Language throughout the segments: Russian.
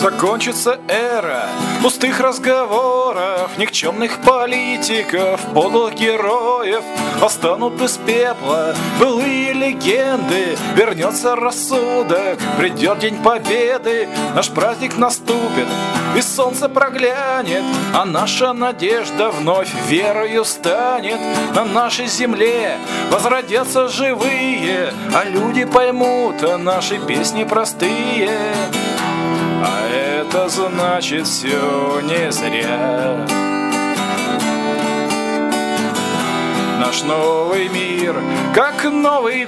Закончится эра пустых разговоров, никчемных политиков, подлых героев. Останут из пепла былые легенды, вернется рассудок, придет день победы. Наш праздник наступит, и солнце проглянет, а наша надежда вновь верою станет. На нашей земле возродятся живые, а люди поймут наши песни простые. А это значит, все не зря. Наш новый мир, как новый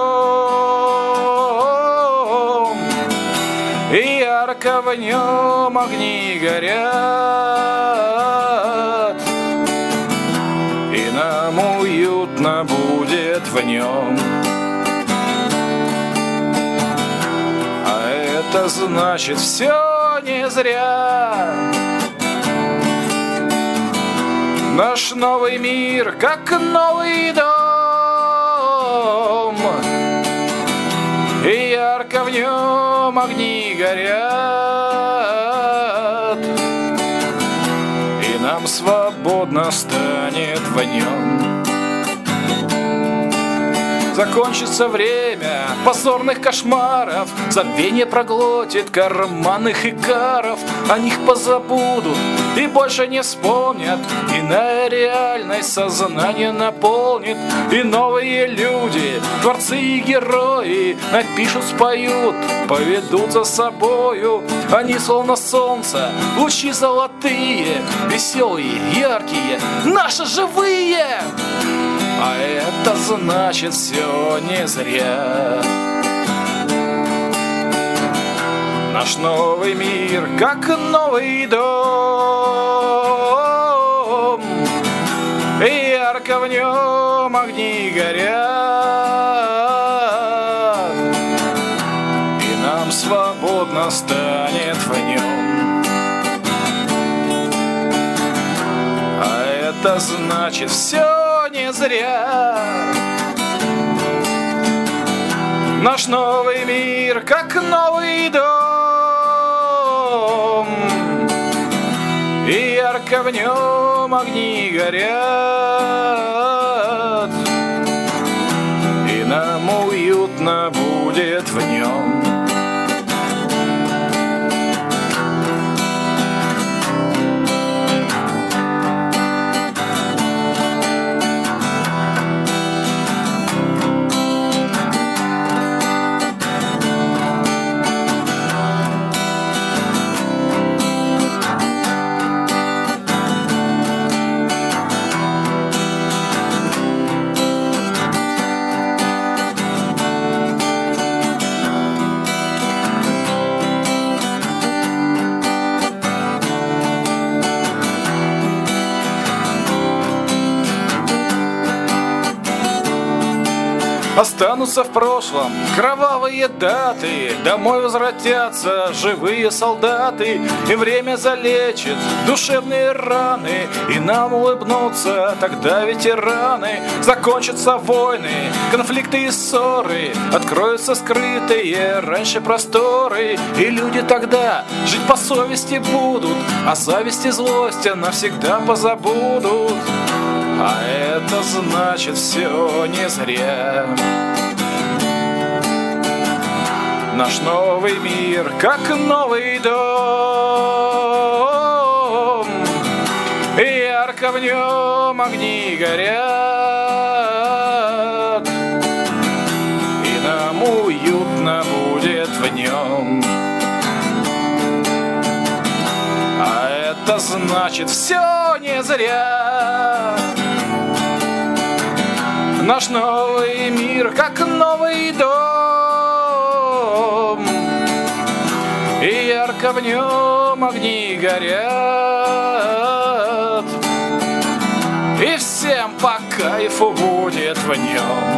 дом, и ярко в нем огни горят, и нам уютно будет в нем. Это значит, все не зря. Наш новый мир, как новый дом, и ярко в нем огни горят, и нам свободно станет в нем. Закончится время позорных кошмаров, забвение проглотит карманных икаров. О них позабудут и больше не вспомнят, иная реальность сознание наполнит. И новые люди, творцы и герои, напишут, споют, поведут за собою. Они словно солнце, лучи золотые, веселые, яркие, наши живые. А это значит, все не зря. Наш новый мир, как новый дом, и ярко в нем огни горят, и нам свободно станет в нем. А это значит, все не зря. Наш новый мир, как новый дом, и ярко в нем огни горят, и нам уютно будет в нем. Останутся в прошлом кровавые даты, домой возвратятся живые солдаты, и время залечит душевные раны, и нам улыбнутся тогда ветераны. Закончатся войны, конфликты и ссоры, откроются скрытые раньше просторы, и люди тогда жить по совести будут, а зависть и злость навсегда позабудут. А это значит, все не зря. Наш новый мир, как новый дом, и ярко в нем огни горят, и нам уютно будет в нем. А это значит, все не зря. Наш новый мир, как новый дом, и ярко в нем огни горят, и всем по кайфу будет в нем.